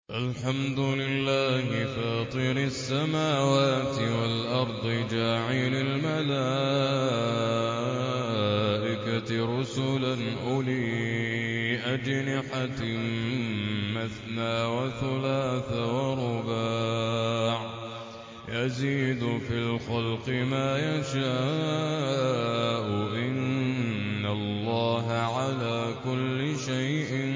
الحمد لله فاطر السماوات والأرض جاعل الملائكة رسلا أولي أجنحة مثنى وثلاث ورباع يزيد في الخلق ما يشاء إن الله على كل شيء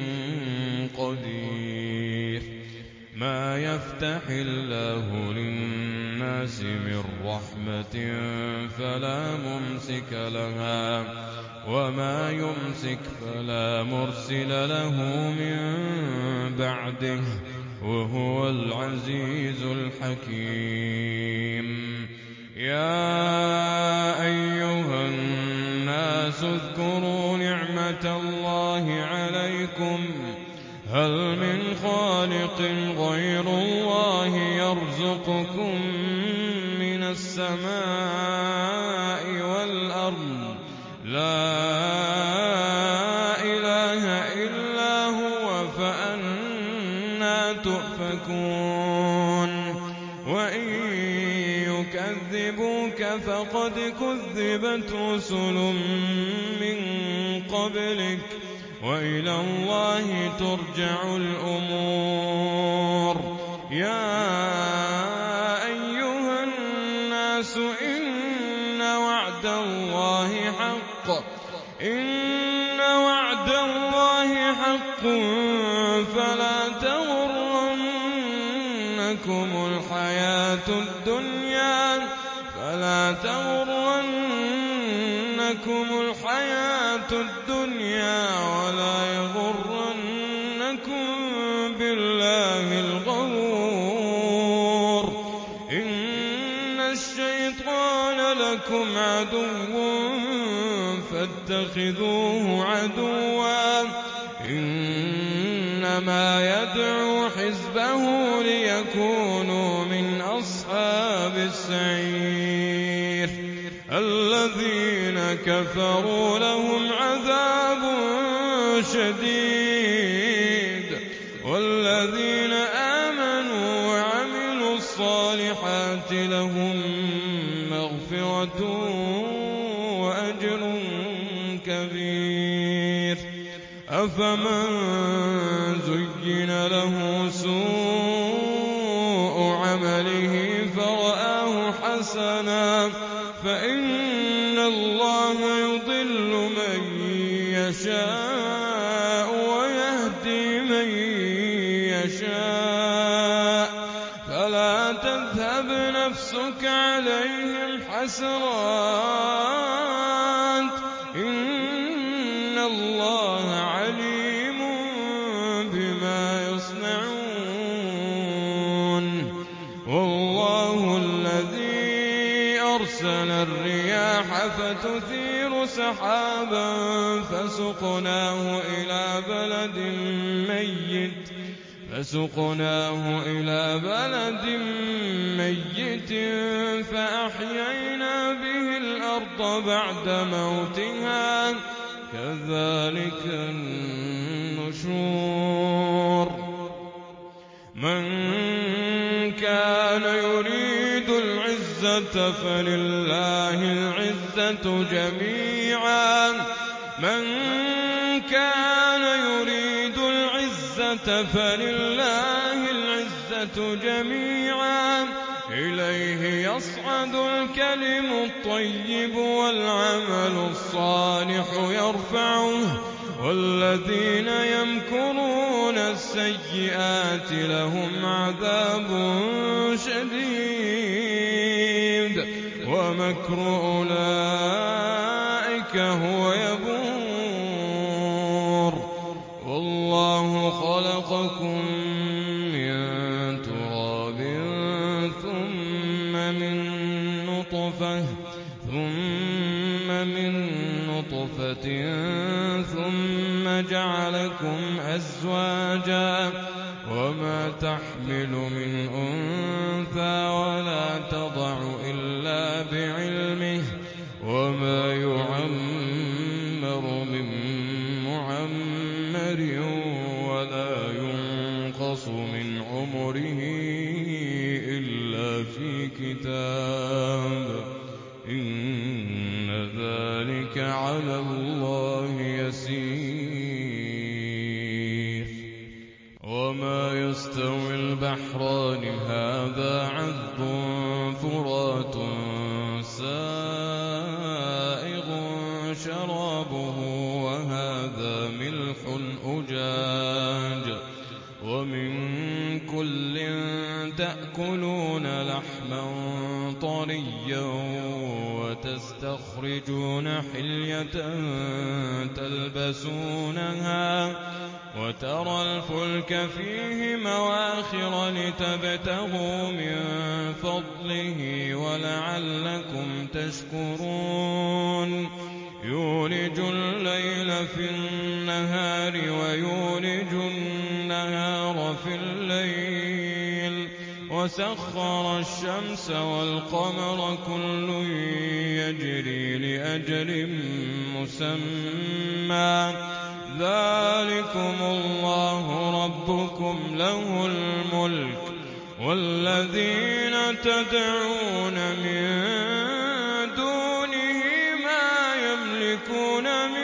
قدير ما يفتح الله للناس من رحمة فلا ممسك لها وما يمسك فلا مرسل له من بعده وهو العزيز الحكيم يا أيها الناس اذكروا نعمة الله عليكم هل من خالق غير الله يرزقكم من السماء والأرض لا إله إلا هو فأنى تؤفكون وإن يكذبوك فقد كذبت رسل من قبلك وإلى الله ترجع الأمور يا أيها الناس إن وعد الله حق فلا تغرنكم الحياة الدنيا ولا يغرنكم بالله الغرور إن الشيطان لكم عدو فاتخذوه عدوا إنما يدعو حزبه ليكونوا من أصحاب السعير الذين كفروا لهم عذاب شديد والذين آمنوا وعملوا الصالحات لهم مغفرة وأجر كبير أفمن زين له سوء عمله فرآه حسنا فإن الله يضل من يشاء ويهدي من يشاء فلا تذهب نفسك عليهم حسرات إن الله عليم بما يصنعون والله الذي أرسل الرياح فتثير سحابا فسقناه إلى بلد ميت فأحيينا به الأرض بعد موتها كذلك النشور من كان يريد العزة فلله العزة جميعا إليه يصعد الكلم الطيب والعمل الصالح يرفعه والذين يمكرون السيئات لهم عذاب شديد ومكر أولئك هو يبور والله خلقكم من تراب ثم من نطفة ثم جعلكم أزواجا وما تحمل من أنثى ولا تضع إلا بعلمه وما يعمر من معمر ولا ينقص من عمره إلا في كتاب إن ذلك على الله يسير وما يستوي البحران هذا عذب فرات سائغ شرابه وهذا ملح أجاج ومن كل تأكلون لحما طريا وتستخرجون حلية تلبسونها وترى الفلك فيه مواخر لتبتغوا من فضله ولعلكم تشكرون يولج الليل في النهار ويولج النهار في الليل وسخر الشمس والقمر كل يجري لأجل مسمى ذلكم الله ربكم له الملك والذين تدعون من دونه ما يملكون من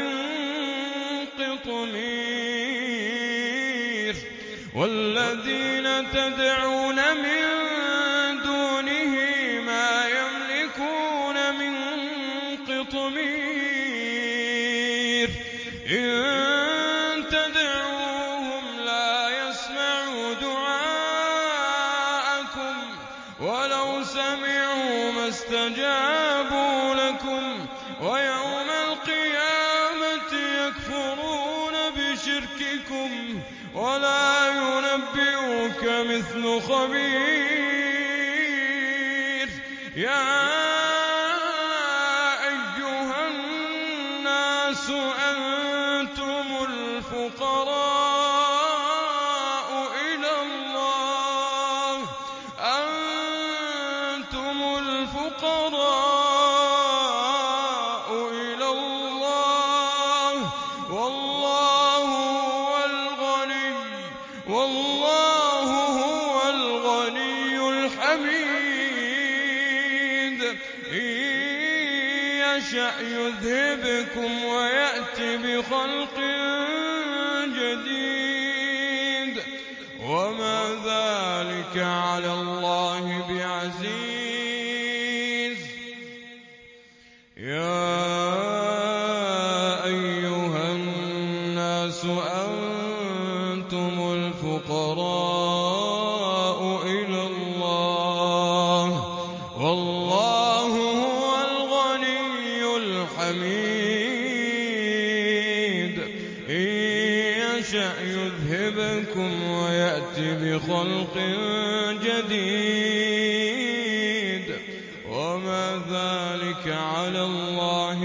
قطمير والذين تدعون من دونه ما يملكون من قطمير إن تدعوهم لا يسمعوا دعاءكم ولو سمعوا ما استجابوا لكم ويوم القيامة يكفرون بشرككم ولا ينبئك مثل خبير يا أيها الناس أنتم الفقراء إلى الله أنتم الفقراء إلى الله والله هو الغني الحميد إن يشأ يذهبكم ويأتي بخلق جديد وما ذلك على الله بعزيز يا أيها الناس أنتم الفقراء إلى الله والله هو الغني الحميد إن يشأ يذهبكم ويأتي بخلق جديد وما ذلك على الله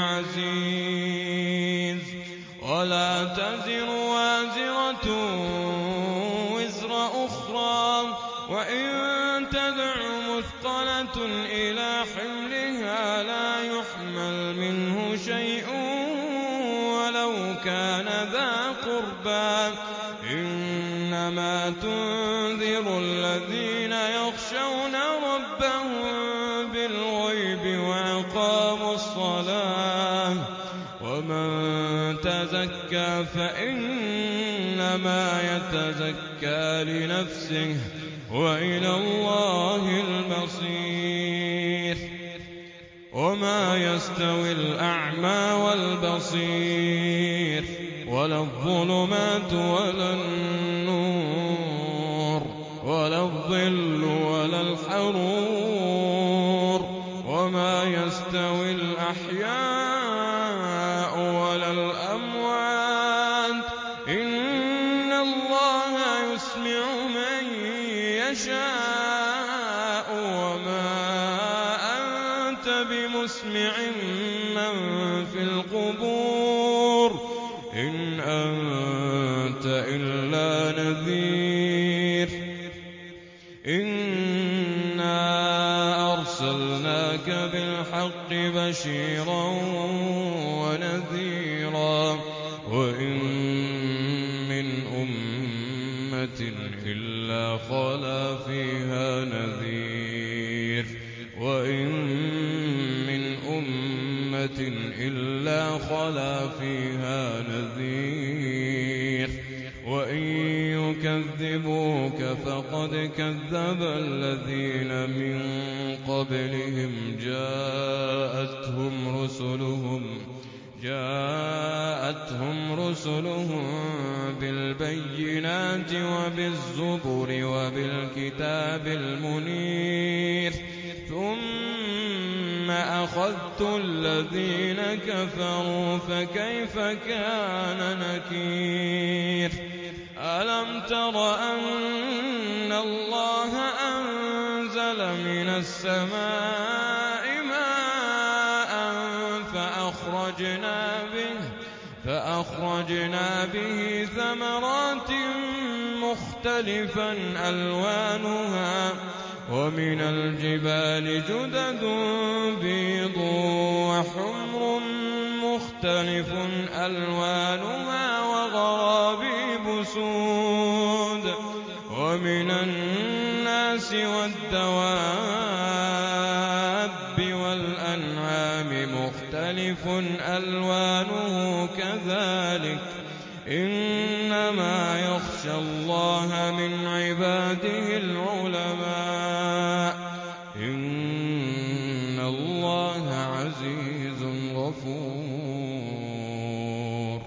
بعزيز ولا تزر وازرة وزر أخرى وإن تدع مثقلة إلى حملها لا يحمل منه شيء ولو كان ذا قربى إنما تنذر الذين يخشون ربهم بالغيب وأقاموا الصلاة ومن تزكى فإنما يتزكى لنفسه وإلى الله المصير وما يستوي الأعمى والبصير ولا الظلمات ولا النور ولا الظل ولا الحرور وما يستوي الأحياء ولا الأموات إن الله يسمع من يشاء وما أنت بمسمع من في القبور إن أنت إلا نذير إنا أرسلناك بالحق بشيرا ونذيرا وإن من أمة إلا خلا فيها نذير وإن من أمة إلا خلا فيها نذير وإن يكذبوك فقد كذب الذين من قبلهم جاءتهم رسلهم بالبينات وبالزبر وبالكتاب المنير ثم أخذت الذين كفروا فكيف كان نكير ألم تر أن الله أنزل من السماء ماء فأخرجنا به ثمرات مختلفا ألوانها ومن الجبال جدد بيض وحمر مختلف ألوانها وغرابيب سود ومن الناس والدواب والأنعام مختلف ألوانه كذلك إنما يخشى الله من عباده العلماء إن الله عزيز غفور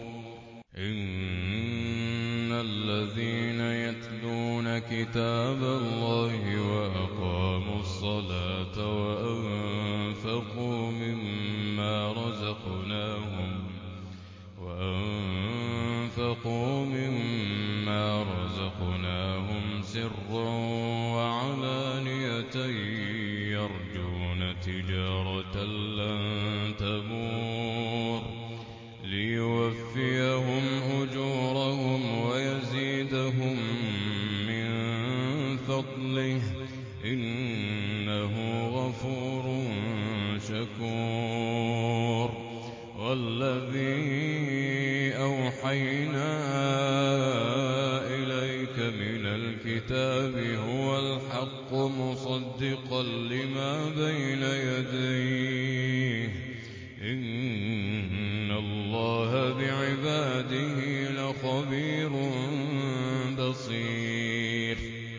إن الذين يتلون كتاب الله وأقاموا الصلاة وأنفقوا مما رزقناهم سرا وعلانية يرجون تجارة لن تبور ليوفيهم أجورهم ويزيدهم من فضله إنه غفور شكور والذي أوحينا إليك من الكتاب هو الحق مصدقا لما بين يديه إن الله بعباده لخبير بصير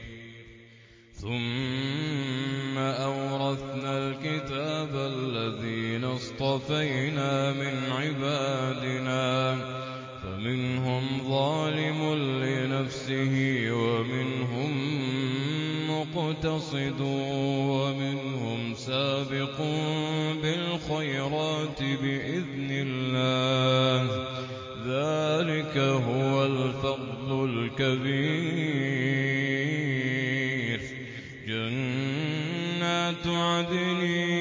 ثم أورثنا الكتاب الذين اصطفينا من عبادنا فمنهم ظالم لنفسه ومنهم مقتصد ومنهم سابق بالخيرات بإذن الله ذلك هو الفضل الكبير جنات عدن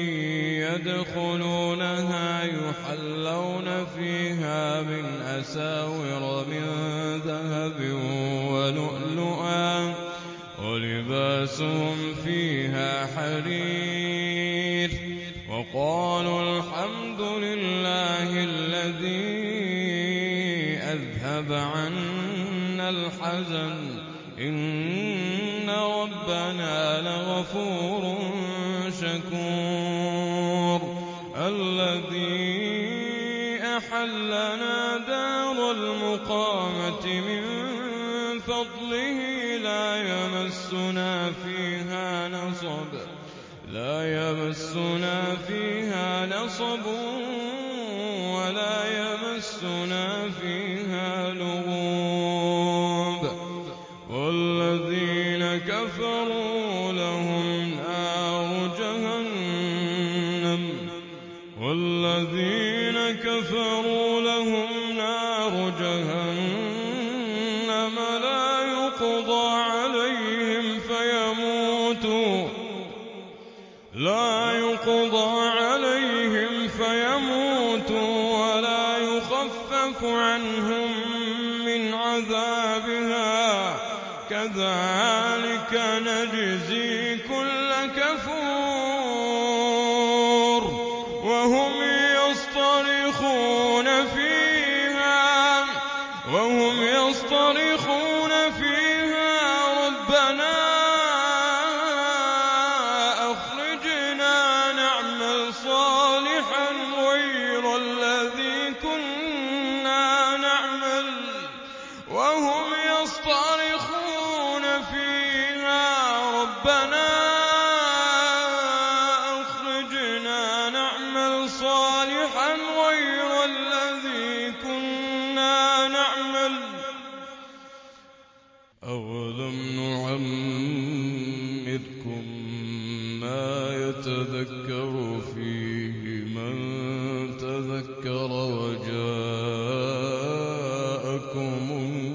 يدخلونها يحلون فيها من أساور من ذهب ولؤلؤا ولباسهم فيها حرير وقالوا الحمد لله الذي أذهب عنا الحزن إن ربنا لغفور شكور الذي أحلنا دار المقامة من فضله لا يمسنا فيها نصب ولا يمسنا فيها لغوب والذين كفروا لهم نار جهنم لا يقضى عليهم فيموتوا ولا يخفف عنهم من عذابها كذلك نجزي كل كفور وهم يصطرخون فيها ربنا ربنا أخرجنا نعمل صالحا غير الذي كنا نعمل أولم نعمركم ما يتذكر فيه من تذكر وجاءكم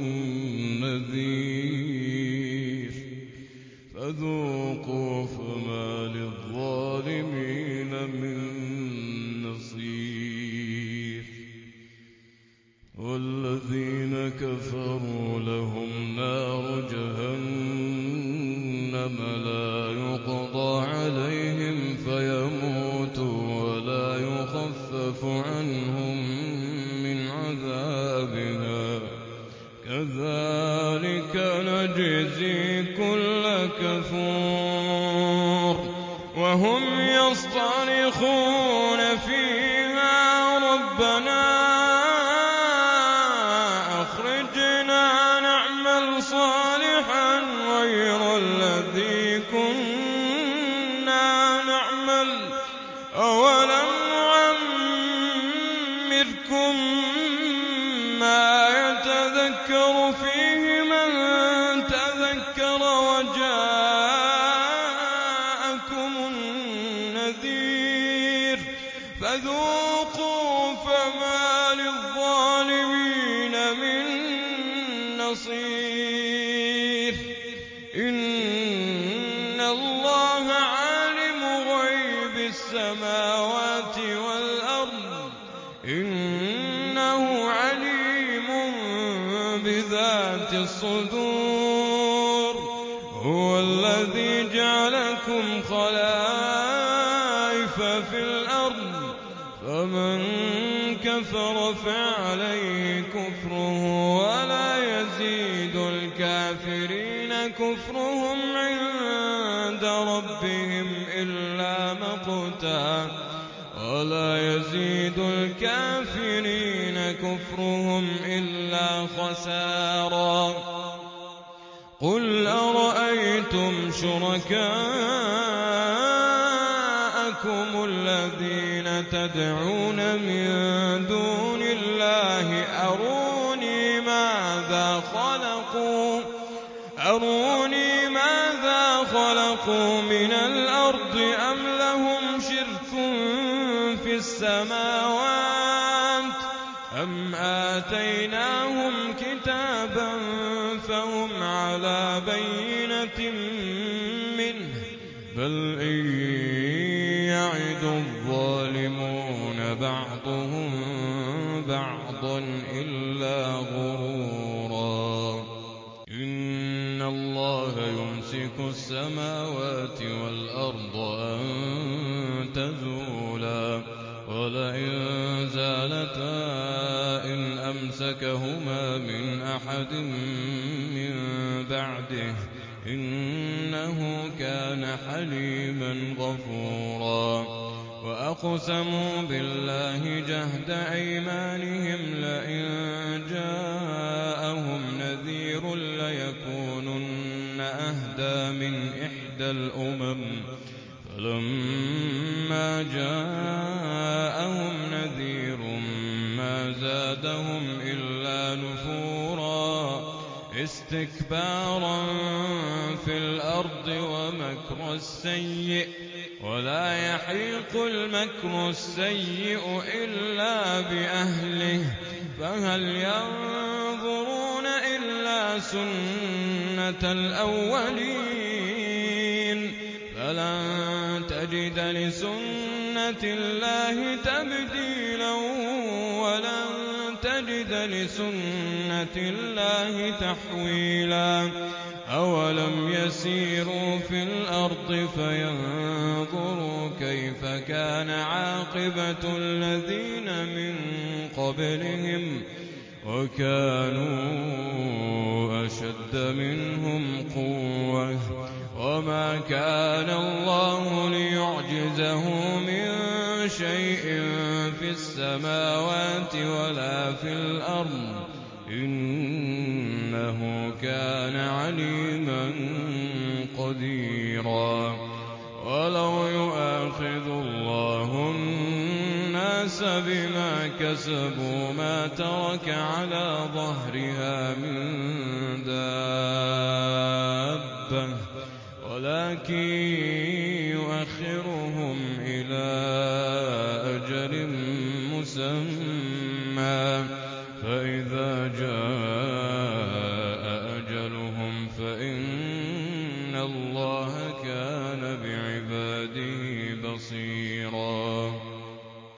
النذير فذوقوا فما للظالمين من نصير والذين كفروا لهم نار جهنم لا يقضى عليهم فيموتوا ولا يخفف عنهم من عذابها كذلك نجزي كل كفور وهم يصطرخون فيها ربنا أخرجنا نعمل صالحا غير الذي كنا نعمل أولم نعمركم ما يتذكر فيه من تذكر وجاءكم النذير فذوقوا فما للظالمين من نصير إن الله عالم غيب السماوات والأرض إنه عليم بذات الصدور هو الذي جعلكم خلائف في الأرض فمن كفر فعليه كفره ولا يزيد الكافرين كفرهم عند ربهم إلا مقتا ولا يزيد الكافرين كفرهم إلا خسارا قل أرأيتم شركاءكم الذين تدعون من دون الله أروني ماذا خلقوا من الأرض أم لهم شرك في السماوات أم آتيناهم كتابا فهم على بينة منه بل إن يعد الظالمون بعضهم بعضا إلا غرورا إن الله يمسك السماوات والأرض أن تزولا ولئن زالتا إن أمسكهما من أحد من بعده إنه كان حليما غفورا وأقسموا بالله جهد أيمانهم لئن جاءهم نذير ليكونن أهدى من إحدى الأمم فلما جاءهم نذير ما زادهم إلا نفورا استكبارا في الأرض ومكر السيء ولا يحيق المكر السيء إلا بأهله فهل ينظرون إلا سنة الأولين فلن تجد لسنة الله تبديلا ولن تجد لسنة الله تحويلا أولم يسيروا في الأرض فينظروا كيف كان عاقبة الذين من قبلهم وكانوا أشد منهم قوة وما كان الله ليعجزه من شيء في السماوات ولا في الأرض إنه كان عليما قديرا ولو يؤاخذ الله الناس بما كسبوا ما ترك على ظهرها من دابة ولكن يؤخرهم إلى أجل مسمى فإذا